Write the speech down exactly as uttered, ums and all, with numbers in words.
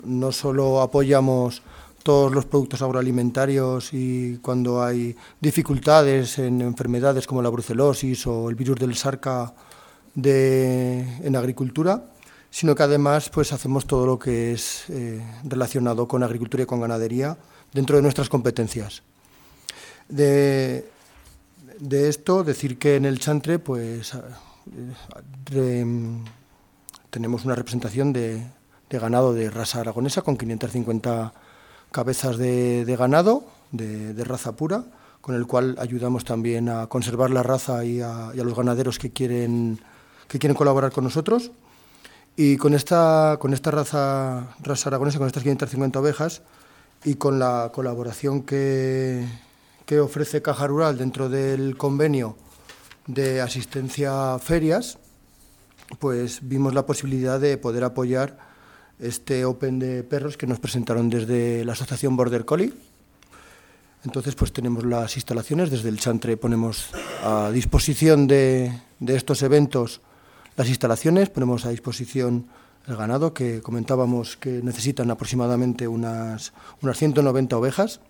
No solo apoyamos todos los productos agroalimentarios y cuando hay dificultades en enfermedades como la brucelosis o el virus del Sarca de, en agricultura, sino que además pues, hacemos todo lo que es eh, relacionado con agricultura y con ganadería dentro de nuestras competencias. De, de esto, decir que en el Chantre pues, de, tenemos una representación de, de ganado de raza aragonesa con quinientas cincuenta cabezas de, de ganado de, de raza pura, con el cual ayudamos también a conservar la raza y a, y a los ganaderos que quieren, que quieren colaborar con nosotros. Y con esta, con esta raza, raza aragonesa, con estas quinientas cincuenta ovejas y con la colaboración que, que ofrece Caja Rural dentro del convenio de asistencia a ferias, pues vimos la posibilidad de poder apoyar este Open de perros que nos presentaron desde la asociación Border Collie. Entonces, pues tenemos las instalaciones, desde el Chantre ponemos a disposición de, de estos eventos las instalaciones, ponemos a disposición el ganado, que comentábamos que necesitan aproximadamente unas, unas ciento noventa ovejas.